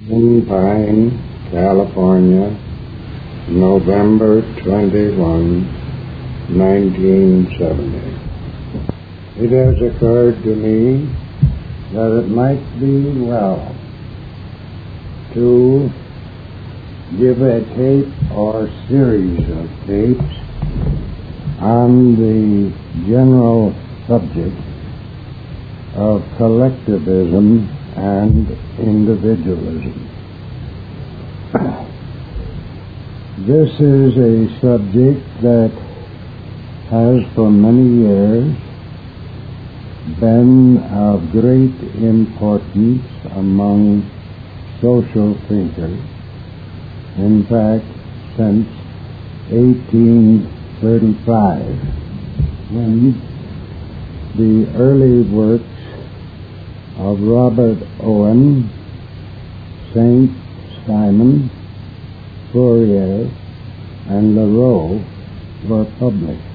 In Pine, California, November 21, 1970. It has occurred to me that it might be well to give a tape or series of tapes on the general subject of collectivism and individualism. This is a subject that has for many years been of great importance among social thinkers. In fact, since 1835, when the early works of Robert Owen, Saint Simon, Fourier, and Leroux were published.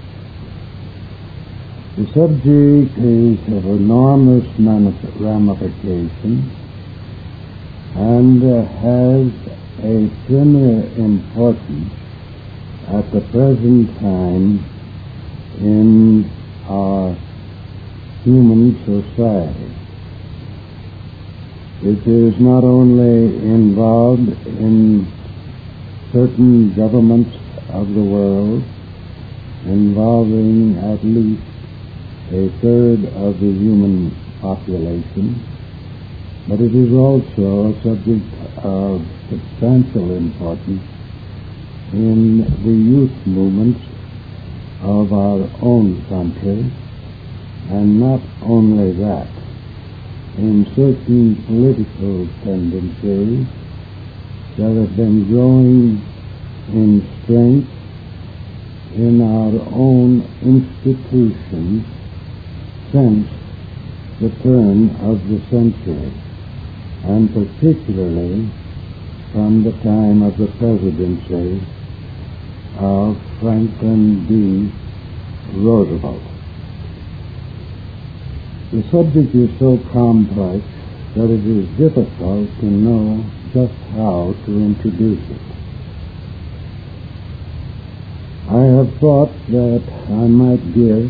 The subject is of enormous ramifications and has a premier importance at the present time in our human society. It is not only involved in certain governments of the world, involving at least a third of the human population, but it is also a subject of substantial importance in the youth movements of our own country, and not only that, in certain political tendencies that have been growing in strength in our own institutions since the turn of the century, and particularly from the time of the presidency of Franklin D. Roosevelt. The subject is so complex that it is difficult to know just how to introduce it. I have thought that I might give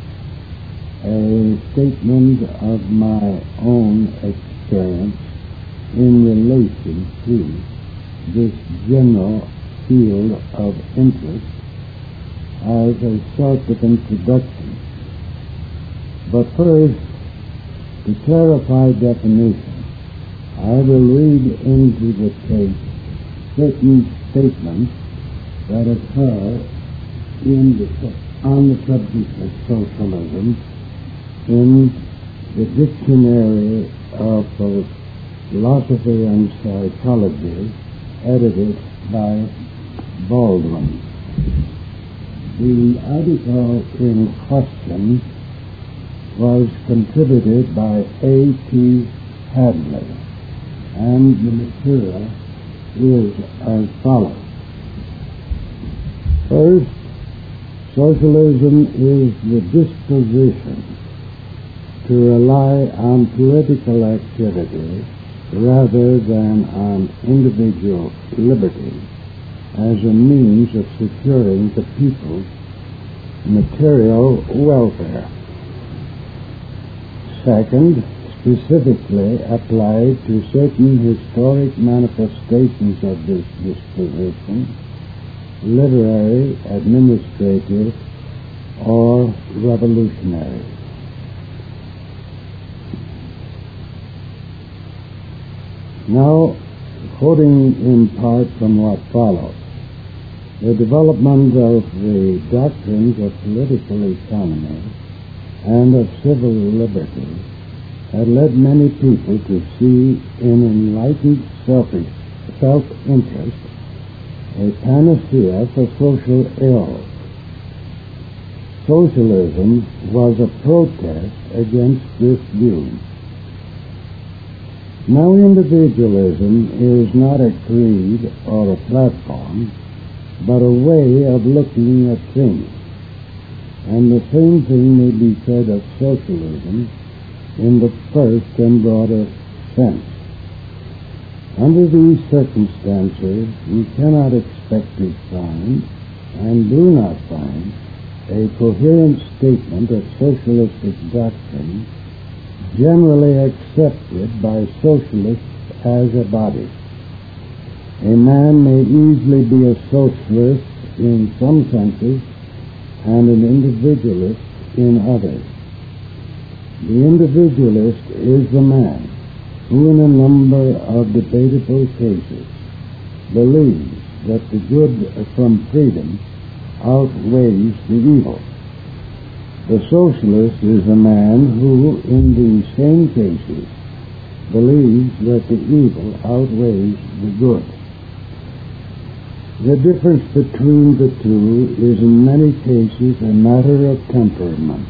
a statement of my own experience in relation to this general field of interest as a sort of introduction. But first, to clarify definition, I will read into the tape certain statements that occur on the subject of socialism in the Dictionary of Philosophy and Psychology, edited by Baldwin. The article in question was contributed by A.T. Hadley, and the material is as follows. First, socialism is the disposition to rely on political activity rather than on individual liberty as a means of securing the people's material welfare. Second, specifically applied to certain historic manifestations of this disposition, literary, administrative, or revolutionary. Now, quoting in part from what follows, the development of the doctrines of political economy and of civil liberty had led many people to see in enlightened self-interest a panacea for social ills. Socialism was a protest against this view. Now, individualism is not a creed or a platform, but a way of looking at things. And the same thing may be said of socialism in the first and broader sense. Under these circumstances, we cannot expect to find, and do not find, a coherent statement of socialistic doctrine generally accepted by socialists as a body. A man may easily be a socialist in some senses and an individualist in others. The individualist is the man who, in a number of debatable cases, believes that the good from freedom outweighs the evil. The socialist is a man who, in these same cases, believes that the evil outweighs the good. The difference between the two is in many cases a matter of temperament.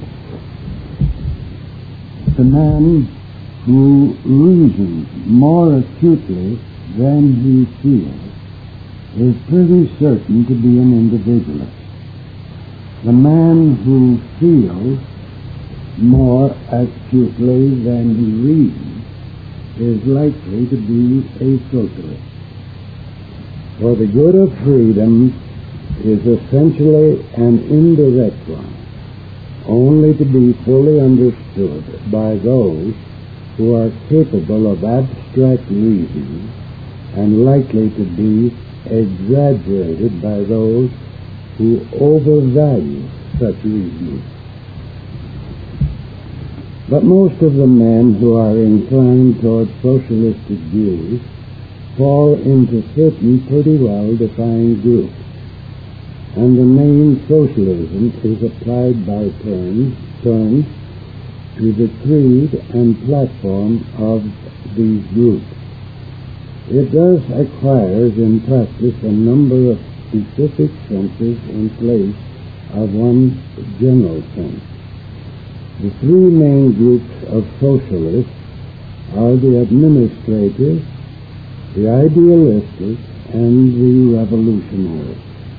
The man who reasons more acutely than he feels is pretty certain to be an individualist. The man who feels more acutely than he reasons is likely to be a socialist. For the good of freedom is essentially an indirect one, only to be fully understood by those who are capable of abstract reasoning and likely to be exaggerated by those who overvalue such reasoning. But most of the men who are inclined toward socialistic views fall into certain pretty well-defined groups, and the name socialism is applied by turns to the creed and platform of these groups. It thus acquires in practice a number of specific senses in place of one general sense. The three main groups of socialists are the administrative, the idealistic, and the revolutionary.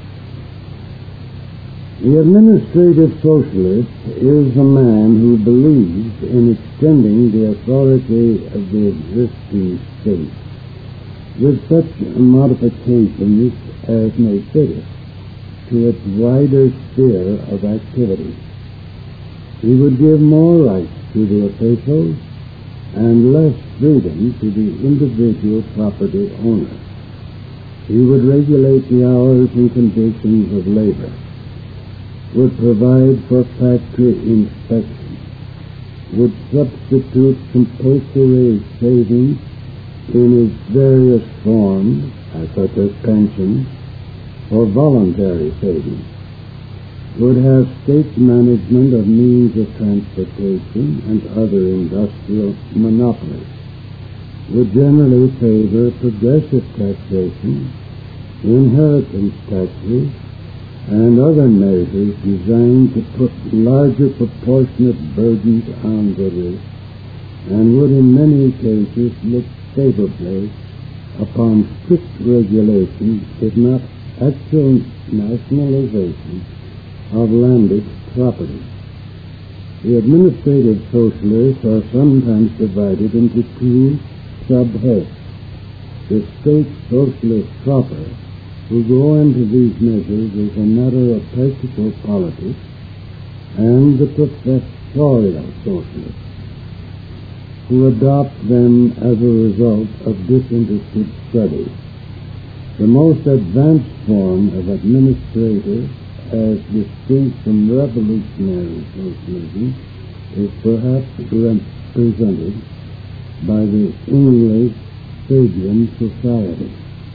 The administrative socialist is a man who believes in extending the authority of the existing state with such modifications as may fit it to its wider sphere of activity. He would give more rights to the officials and less freedom to the individual property owner. He would regulate the hours and conditions of labor, would provide for factory inspection, would substitute compulsory savings in its various forms, such as pensions, for voluntary savings, would have state management of means of transportation and other industrial monopolies, would generally favor progressive taxation, inheritance taxes, and other measures designed to put larger proportionate burdens on the rich, and would in many cases look favorably upon strict regulation, if not actual nationalization, of landed property. The administrative socialists are sometimes divided into two subheads: the state socialist proper, who go into these measures as a matter of practical politics, and the professorial socialists, who adopt them as a result of disinterested study. The most advanced form of administrative, as distinct from revolutionary socialism, is perhaps represented by the English Fabian Society.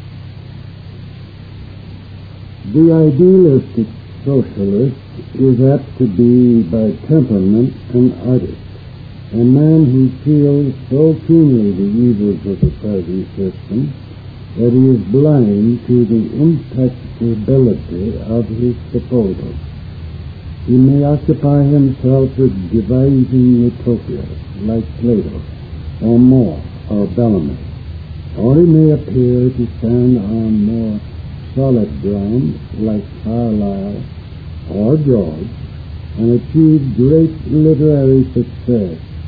The idealistic socialist is apt to be by temperament an artist, a man who feels so keenly the evils of the present system that he is blind to the impracticability of his proposals. He may occupy himself with devising utopia, like Plato, or More, or Bellamy, or he may appear to stand on more solid ground, like Carlyle or George, and achieve great literary success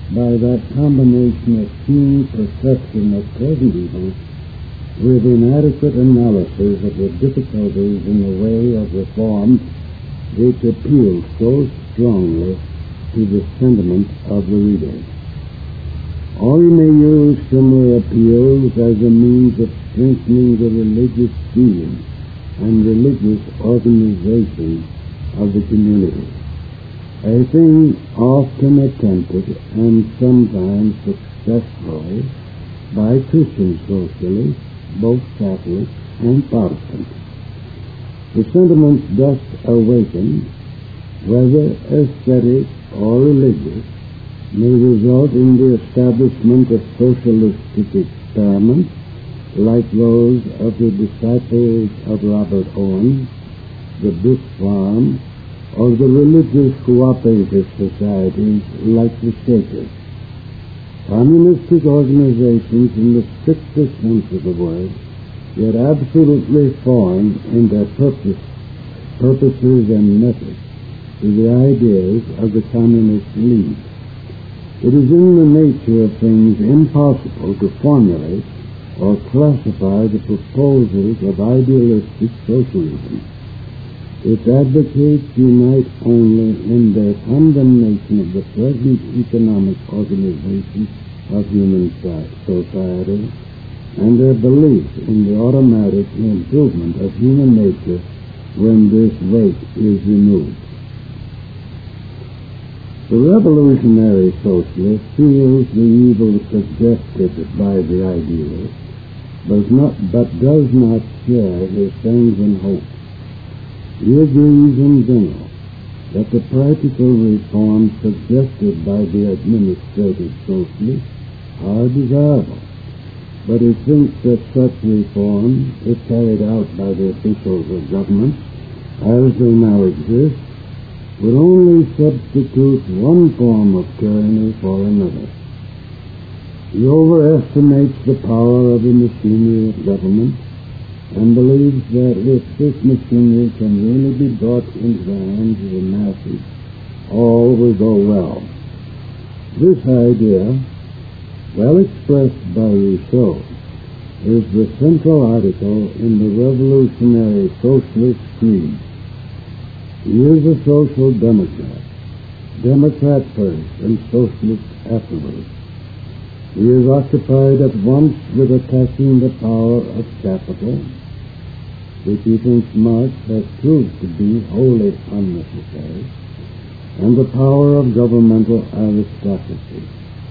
by that combination of keen perception of present evils with inadequate analysis of the difficulties in the way of reform which appeal so strongly to the sentiment of the reader. Or he may use similar appeals as a means of strengthening the religious feeling and religious organization of the community, a thing often attempted and sometimes successfully by Christian socialists, both Catholic and Protestant. The sentiments thus awakened, whether aesthetic or religious, may result in the establishment of socialistic experiments like those of the disciples of Robert Owen, the Brook Farm, or the religious cooperative societies like the Shakers. Communistic organizations in the strictest sense of the word, yet absolutely foreign in their purposes and methods to the ideas of the Communist League. It is in the nature of things impossible to formulate or classify the proposals of idealistic socialism. Its advocates unite only in their condemnation of the present economic organization of human society and their belief in the automatic improvement of human nature when this weight is removed. The revolutionary socialist feels the evil suggested by the idealist, but does not share his sanguine hope. He agrees in general that the practical reforms suggested by the administrative socialists are desirable, but he thinks that such reforms, if carried out by the officials of government as they now exist, would only substitute one form of tyranny for another. He overestimates the power of the machinery of government and believes that if this machinery can really be brought into the hands of the masses, all will go well. This idea, well expressed by Rousseau, is the central article in the revolutionary socialist creed. He is a social democrat, democrat first and socialist afterwards. He is occupied at once with attacking the power of capital, which he thinks Marx has proved to be wholly unnecessary, and the power of governmental aristocracy.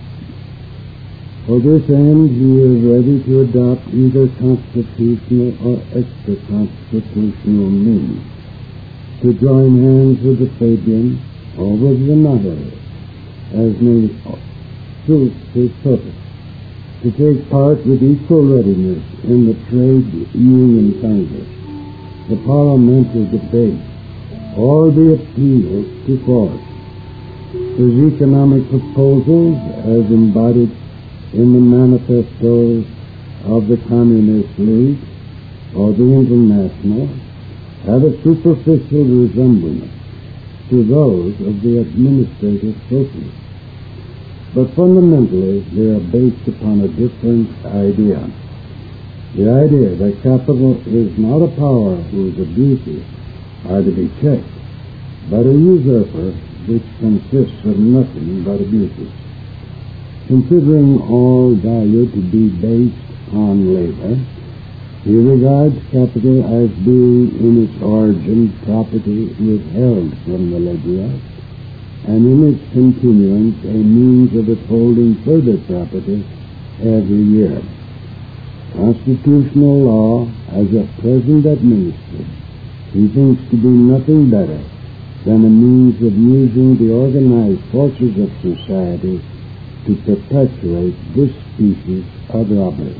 For this end, he is ready to adopt either constitutional or extra-constitutional means, to join hands with the Fabian or with the Nihilists, as may suit his purpose, to take part with equal readiness in the trade union congress, the parliamentary debate, or the appeal to force. His economic proposals, as embodied in the manifestos of the Communist League or the International, have a superficial resemblance to those of the administrative socialists, but fundamentally they are based upon a different idea. The idea that capital is not a power whose abuses are to be checked, but a usurper which consists of nothing but abuses. Considering all value to be based on labor, he regards capital as being in its origin property withheld from the laborers, and in its continuance a means of withholding further property every year. Constitutional law, as at present administered, he thinks to be nothing better than a means of using the organized forces of society to perpetuate this species of robbery.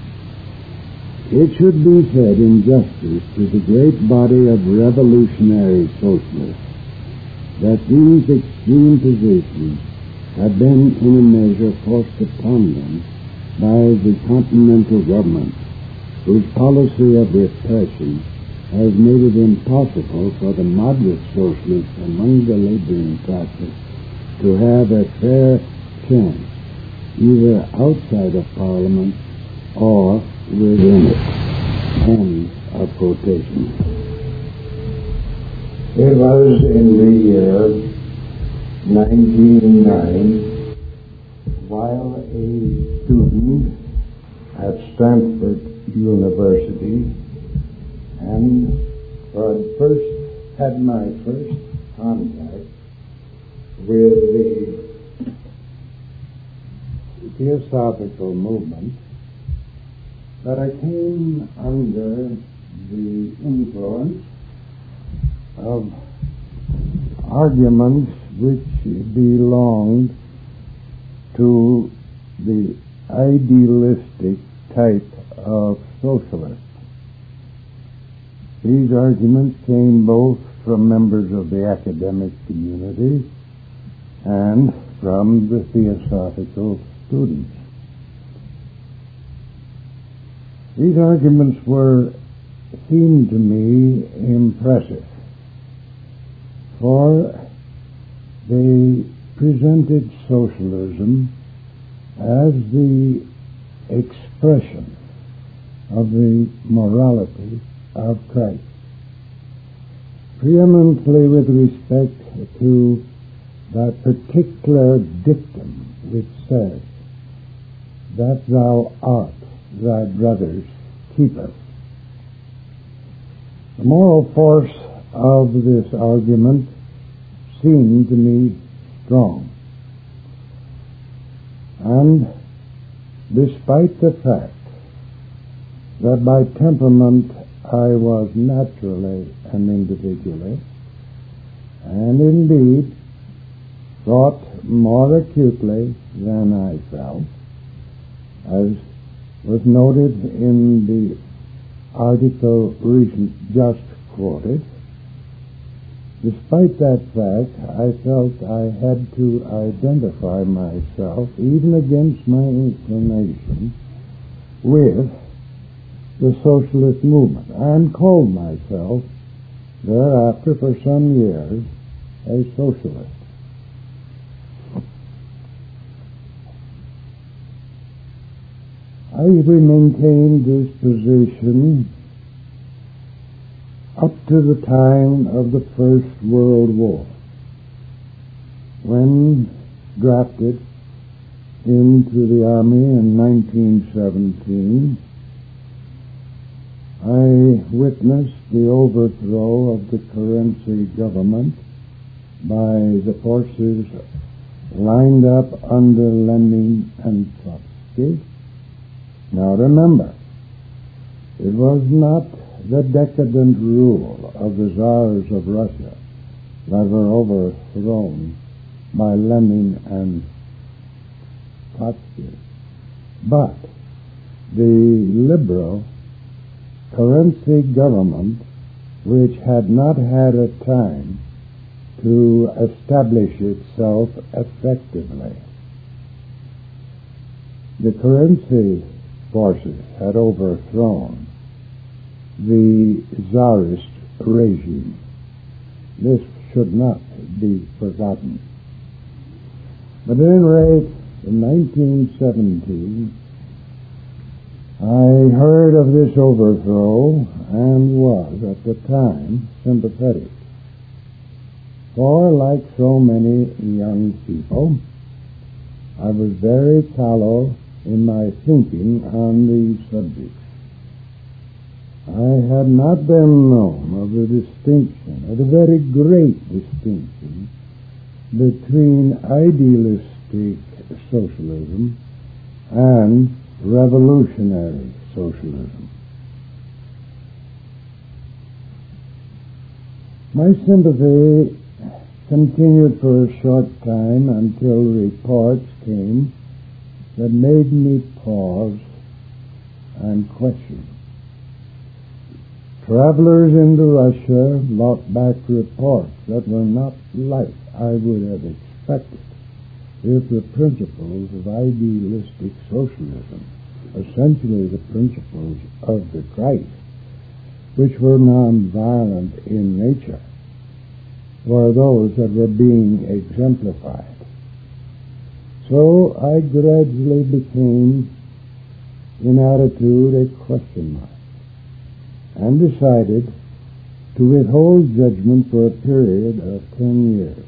It should be said in justice to the great body of revolutionary socialists that these extreme positions have been in a measure forced upon them by the continental government, whose policy of repression has made it impossible for the moderate socialists among the laboring classes to have a fair chance, either outside of Parliament or within it. End of quotation. It was in the year 1909, while a student at Stanford University, and had my first contact with the Theosophical movement, that I came under the influence of arguments which belonged to the idealistic type of socialist. These arguments came both from members of the academic community and from the theosophical students. These arguments seemed to me impressive, for they presented socialism as the expression of the morality of Christ, preeminently with respect to that particular dictum which says that thou art thy brother's keeper. The moral force of this argument seemed to me strong, and despite the fact that by temperament I was naturally an individualist, and indeed thought more acutely than I felt, as was noted in the article just quoted. Despite that fact, I felt I had to identify myself, even against my inclination, with the socialist movement, and called myself thereafter for some years a socialist. I maintained this position up to the time of the First World War, when drafted into the Army in 1917. I witnessed the overthrow of the Kerensky government by the forces lined up under Lenin and Trotsky. Now remember, it was not the decadent rule of the Tsars of Russia that were overthrown by Lenin and Trotsky, but the liberal Kerensky government, which had not had a time to establish itself effectively. The Kerensky forces had overthrown the Tsarist regime. This should not be forgotten. But at any rate, in 1917, I heard of this overthrow and was, at the time, sympathetic. For, like so many young people, I was very callow in my thinking on these subjects. I had not then known of the distinction, of the very great distinction, between idealistic socialism and revolutionary socialism. My sympathy continued for a short time until reports came that made me pause and question. Travelers into Russia brought back reports that were not like I would have expected if the principles of idealistic socialism, essentially the principles of the Christ, which were non-violent in nature, were those that were being exemplified. So I gradually became, in attitude, a question mark, and decided to withhold judgment for a period of 10 years.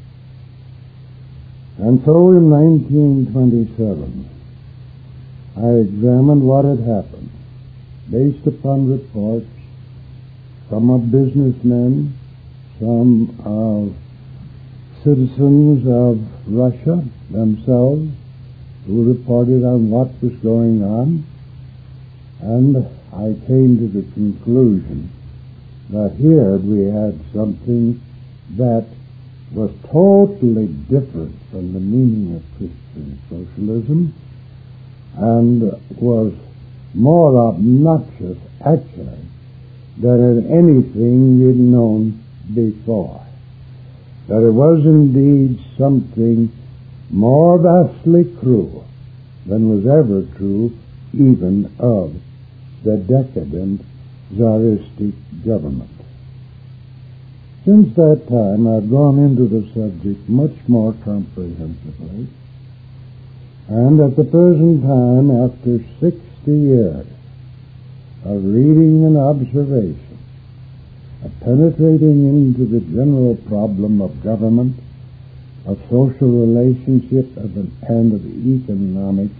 And so in 1927, I examined what had happened, based upon reports, some of businessmen, some of citizens of Russia themselves, who reported on what was going on, and I came to the conclusion that here we had something that was totally different from the meaning of Christian socialism and was more obnoxious, actually, than anything we'd known before. That it was indeed something more vastly cruel than was ever true even of the decadent Tsaristic government. Since that time, I've gone into the subject much more comprehensively, and at the present time, after 60 years of reading and observation, of penetrating into the general problem of government, of social relationship, and of economics,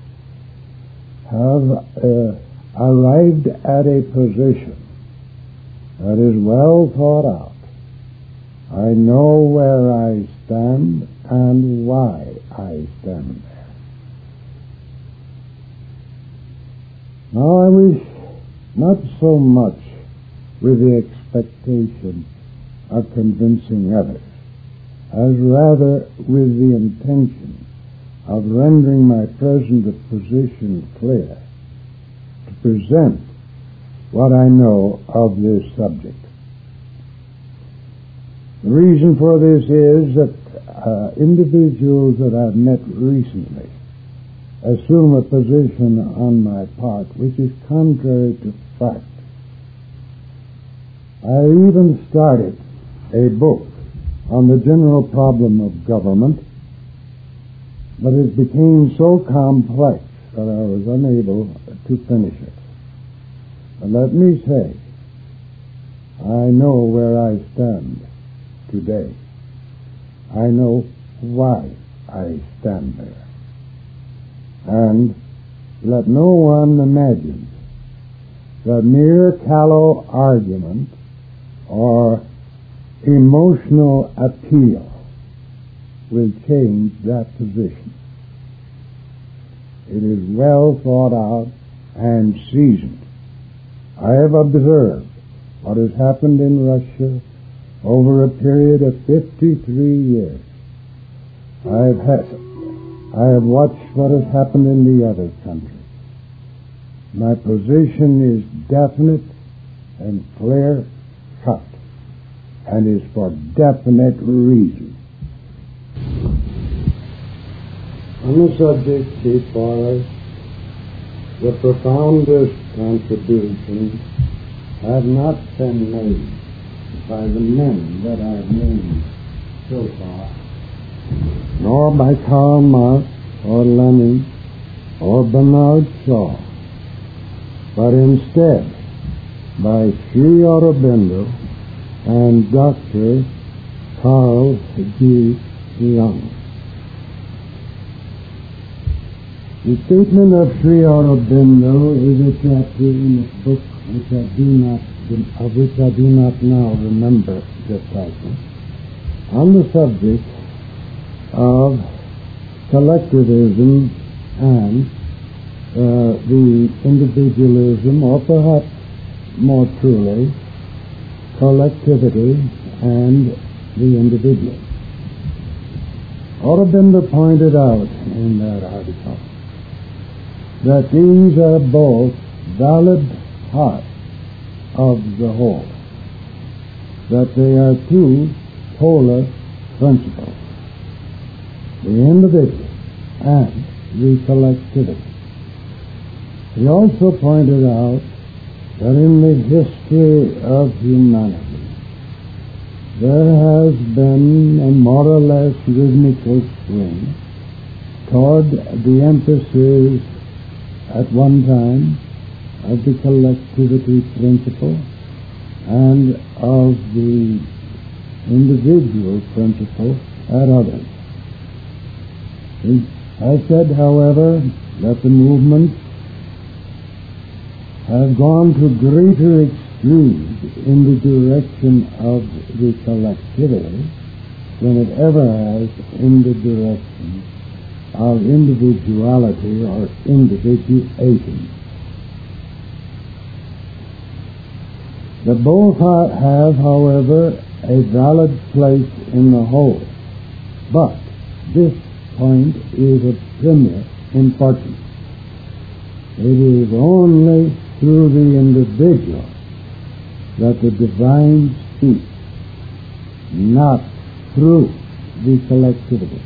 have arrived at a position that is well thought out. I know where I stand and why I stand there. Now I wish not so much with the expectation of convincing others, as rather with the intention of rendering my present position clear, to present what I know of this subject. The reason for this is that individuals that I've met recently assume a position on my part which is contrary to fact. I even started a book on the general problem of government, but it became so complex that I was unable to finish it. But let me say, I know where I stand today. I know why I stand there. And let no one imagine that mere callow argument or emotional appeal will change that position. It is well thought out and seasoned. I have observed what has happened in Russia over a period of 53 years. I have watched what has happened in the other countries. My position is definite and clear cut, and is for definite reason. On the subject before us, the profoundest contributions have not been made by the men that I've named so far, nor by Karl Marx or Lenin or Bernard Shaw, but instead by Sri Aurobindo and Dr. Carl G. Jung. The statement of Sri Aurobindo is a chapter in this book of which I do not now remember the title, on the subject of collectivism and the individualism, or perhaps more truly, collectivity and the individual. Aurobindo pointed out in that article that these are both valid parts of the whole, that they are two polar principles, the individual and the collectivity. He also pointed out that in the history of humanity there has been a more or less rhythmical swing toward the emphasis at one time of the collectivity principle and of the individual principle at others. I said, however, that the movements have gone to greater extremes in the direction of the collectivity than it ever has in the direction of individuality or individuation. That both have, however, a valid place in the whole. But this point is of premier importance. It is only through the individual that the divine speaks, not through the collectivity.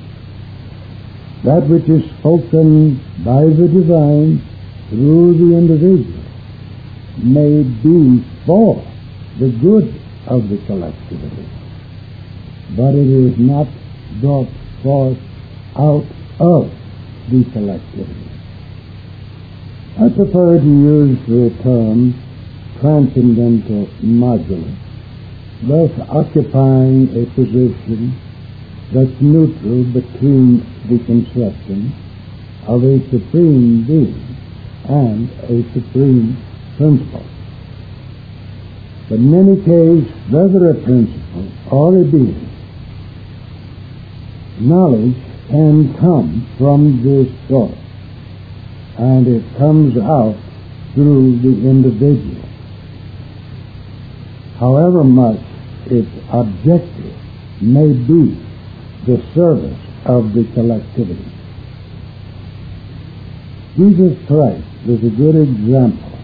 That which is spoken by the divine through the individual may be for the good of the collectivity, but it is not brought forth out of the collectivity. I prefer to use the term transcendental modulus, thus occupying a position that's neutral between the conception of a supreme being and a supreme principle. But in any case, whether a principle or a being, knowledge can come from this source, and it comes out through the individual. However much its objective may be the service of the collectivity. Jesus Christ is a good example,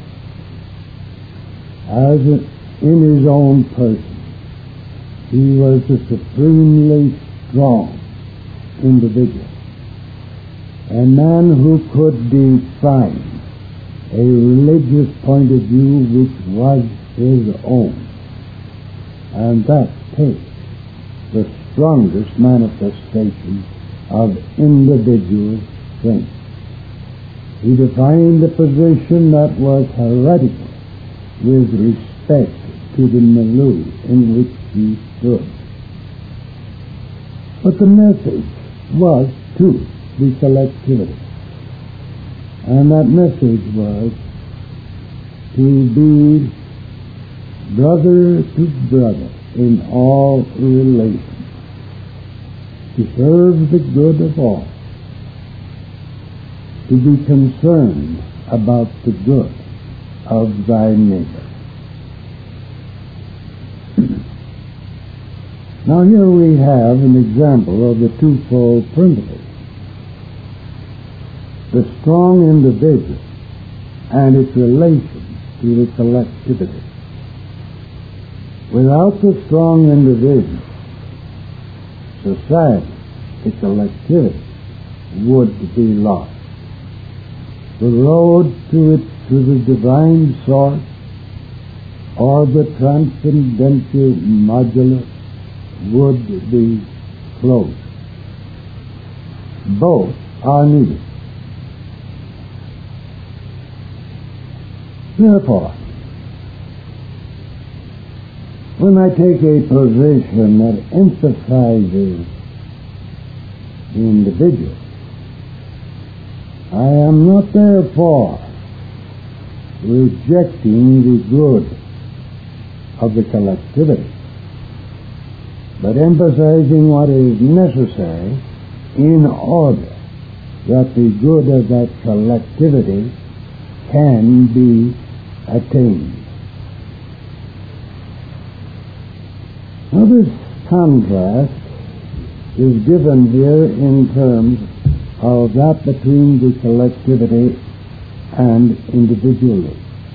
as in his own person, he was a supremely strong individual, a man who could define a religious point of view which was his own, and that takes the strongest manifestation of individual strength. He defined a position that was heretical with respect to the milieu in which he stood. But the message was to the collectivity, and that message was to be brother to brother in all relations, to serve the good of all, to be concerned about the good of thy neighbor. Now here we have an example of the twofold principle: the strong individual and its relation to the collectivity. Without the strong individual, society, the collectivity, would be lost. The road to the divine source or the transcendental modulus would be closed. Both are needed. Therefore, when I take a position that emphasizes the individual, I am not therefore rejecting the good of the collectivity, but emphasizing what is necessary in order that the good of that collectivity can be attained. Now this contrast is given here in terms of that between the collectivity and individuality.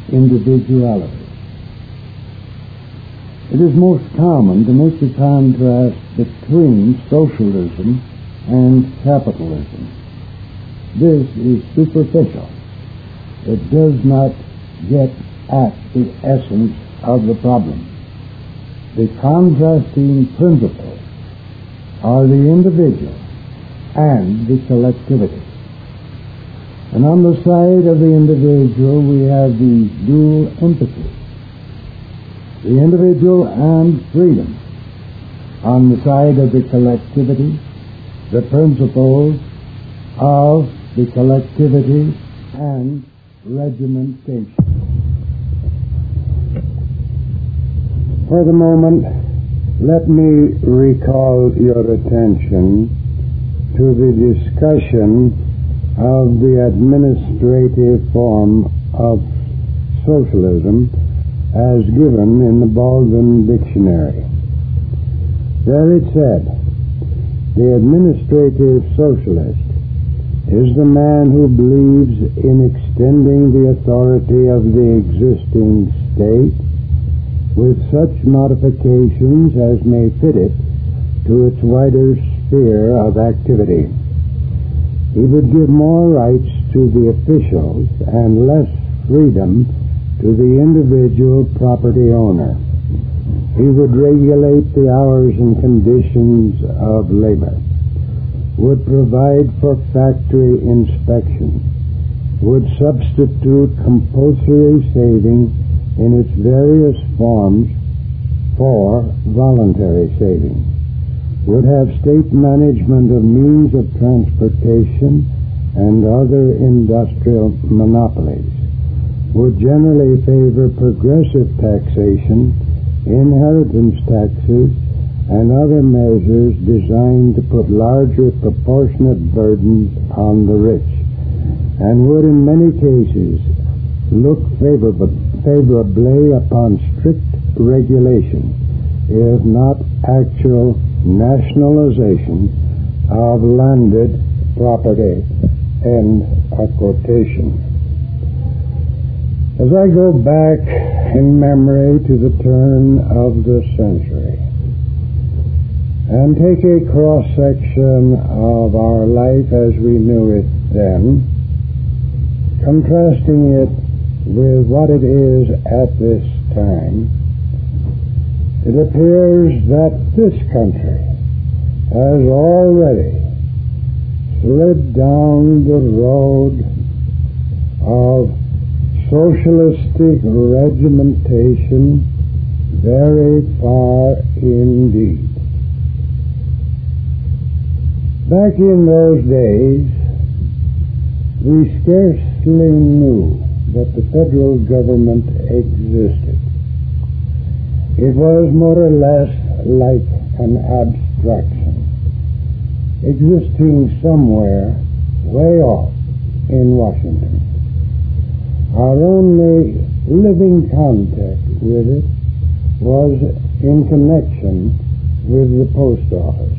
It is most common to make the contrast between socialism and capitalism. This is superficial. It does not get at the essence of the problem. The contrasting principles are the individual and the collectivity. And on the side of the individual, we have the dual empathy, the individual and freedom. On the side of the collectivity, the principles of the collectivity and regimentation. For the moment, let me recall your attention to the discussion of the administrative form of socialism as given in the Baldwin Dictionary. There it said, the administrative socialist is the man who believes in extending the authority of the existing state with such modifications as may fit it to its wider sphere of activity. He would give more rights to the officials and less freedom to the individual property owner. He would regulate the hours and conditions of labor, would provide for factory inspection, would substitute compulsory saving in its various forms for voluntary saving, would have state management of means of transportation and other industrial monopolies, would generally favor progressive taxation, inheritance taxes, and other measures designed to put larger proportionate burdens on the rich, and would in many cases look favorably upon strict regulation, if not actual nationalization of landed property. End of quotation. As I go back in memory to the turn of the century and take a cross-section of our life as we knew it then, contrasting it with what it is at this time, it appears that this country has already slid down the road of socialistic regimentation very far indeed. Back in those days, we scarcely knew that the federal government existed. It was more or less like an abstraction, existing somewhere way off in Washington. Our only living contact with it was in connection with the post office.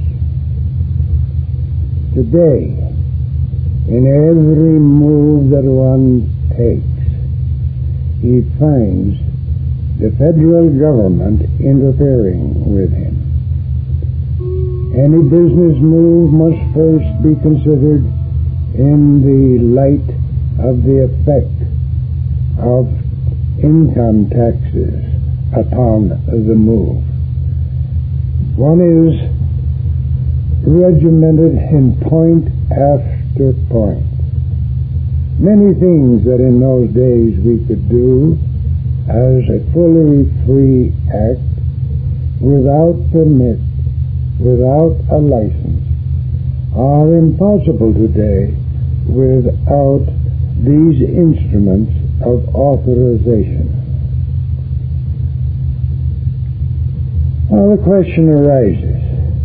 Today, in every move that one takes, he finds the federal government interfering with him. Any business move must first be considered in the light of the effect of income taxes upon the move. One is regimented in point after point. Many things that in those days we could do as a fully free act, without permit, without a license, are impossible today without these instruments of authorization. Now the question arises,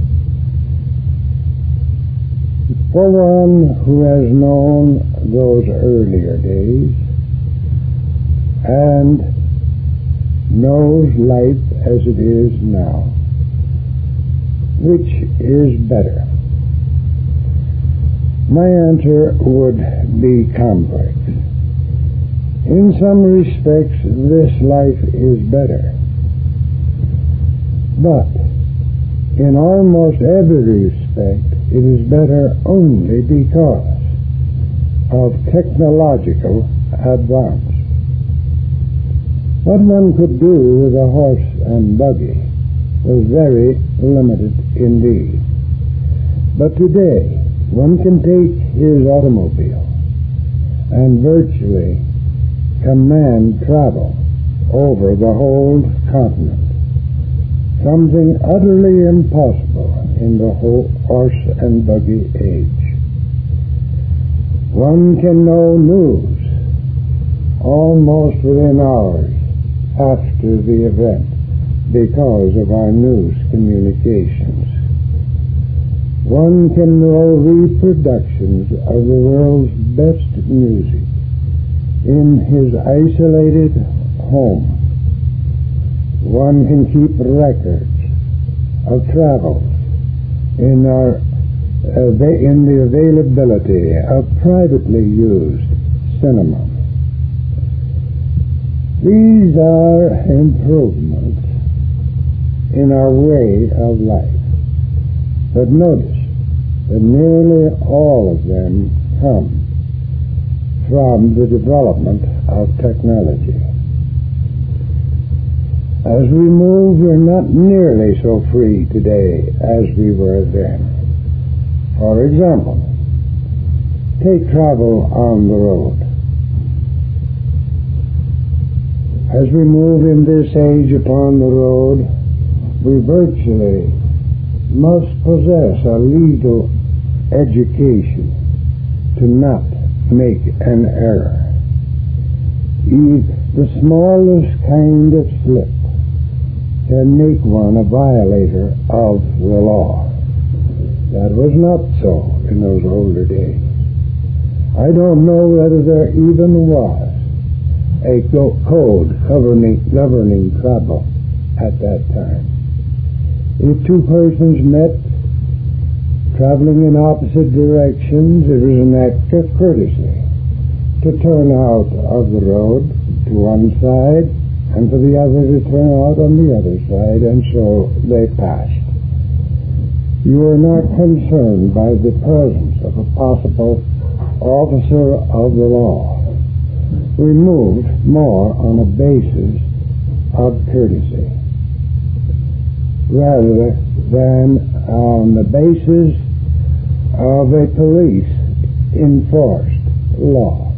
for one who has known those earlier days and knows life as it is now, which is better? My answer would be complex. In some respects, this life is better. But in almost every respect, it is better only because of technological advance. What one could do with a horse and buggy was very limited indeed. But today, One can take his automobile and virtually command travel over the whole continent, something utterly impossible in the whole horse and buggy age. One can know news almost within hours after the event because of our news communications. One can know reproductions of the world's best music in his isolated home. One can keep records of travels in the availability of privately used cinema. These are improvements in our way of life. But notice that nearly all of them come from the development of technology. As we move, we're not nearly so free today as we were then. For example, take travel on the road. As we move in this age upon the road, we virtually must possess a legal education to not make an error. The smallest kind of slip can make one a violator of the law. That was not so in those older days. I don't know whether there even was a code governing travel at that time. If two persons met traveling in opposite directions, it was an act of courtesy to turn out of the road to one side and for the other to turn out on the other side, and so they passed. You were not concerned by the presence of a possible officer of the law. We moved more on a basis of courtesy rather than on the basis of a police-enforced law.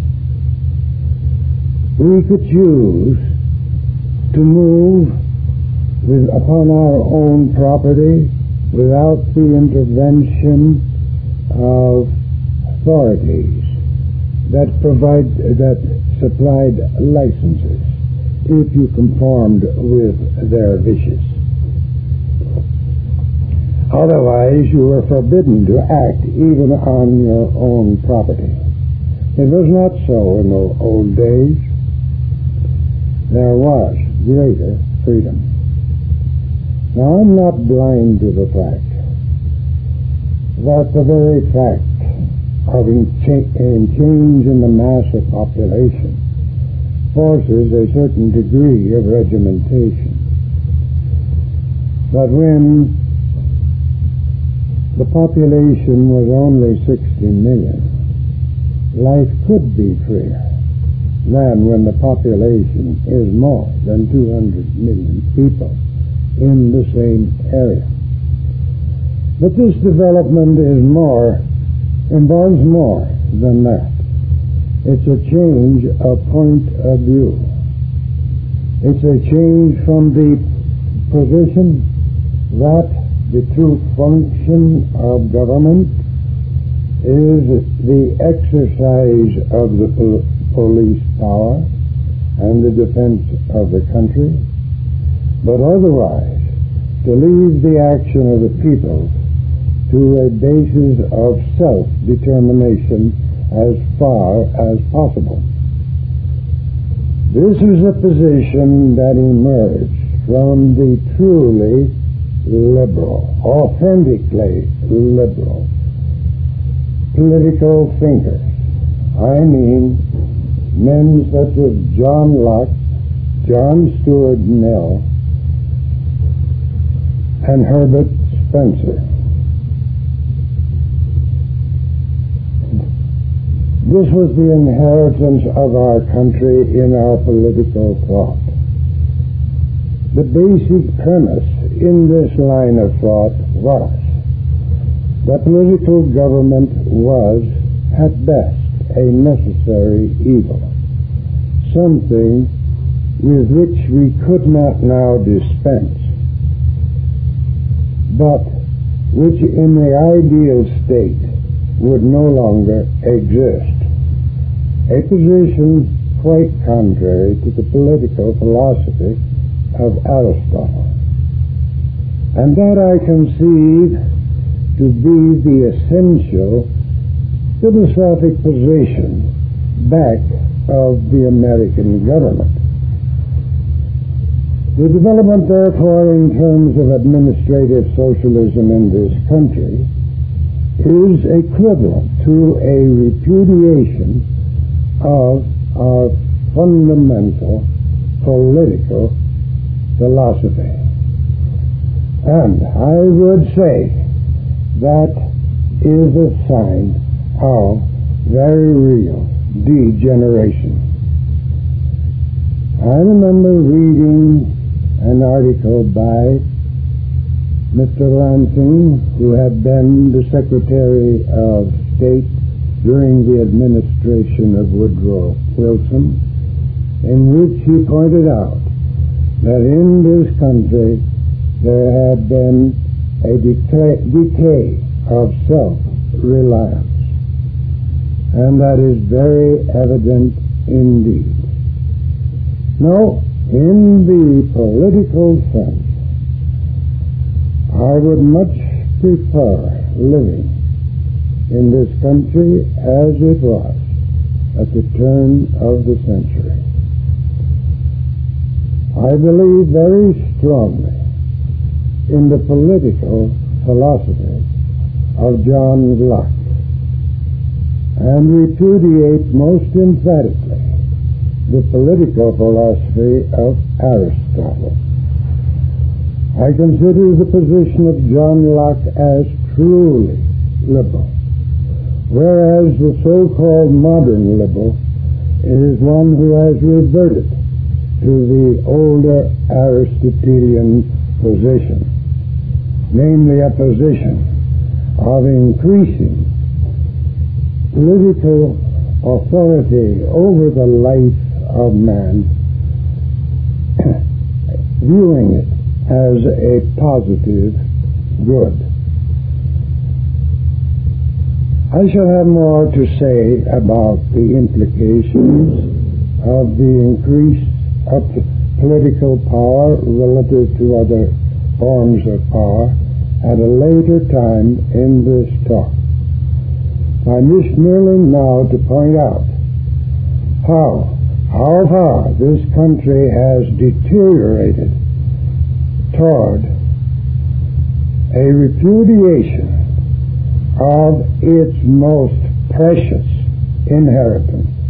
We could choose to move upon our own property without the intervention of authorities that supplied licenses if you conformed with their wishes. Otherwise, you were forbidden to act even on your own property. It was not so in the old days. There was greater freedom. Now, I'm not blind to the fact that the very fact of a change in the mass of population forces a certain degree of regimentation. But when the population was only 60 million, life could be freer than when the population is more than 200 million people in the same area. But this development involves more than that. It's a change of point of view. It's a change from the position that the true function of government is the exercise of the police power and the defense of the country, but otherwise to leave the action of the people to a basis of self-determination as far as possible. This is a position that emerged from the truly liberal, authentically liberal political thinkers. I mean men such as John Locke, John Stuart Mill, and Herbert Spencer. This was the inheritance of our country in our political thought. The basic premise in this line of thought was that political government was, at best, a necessary evil, something with which we could not now dispense, but which in the ideal state would no longer exist, a position quite contrary to the political philosophy of Aristotle, and that I conceive to be the essential philosophic position back of the American government. The development, therefore, in terms of administrative socialism in this country is equivalent to a repudiation of our fundamental political philosophy. And I would say that is a sign of very real degeneration. I remember reading an article by Mr. Lansing, who had been the Secretary of State during the administration of Woodrow Wilson, in which he pointed out that in this country there had been a decay of self-reliance, and that is very evident indeed. No, in the political sense, I would much prefer living in this country as it was at the turn of the century. I believe very strongly in the political philosophy of John Locke, and repudiate most emphatically the political philosophy of Aristotle. I consider the position of John Locke as truly liberal, whereas the so-called modern liberal is one who has reverted to the older Aristotelian position, namely a position of increasing political authority over the life of man, viewing it as a positive good. I shall have more to say about the implications of the increase of political power relative to other forms of power at a later time in this talk. I wish merely now to point out how far this country has deteriorated toward a repudiation of its most precious inheritance,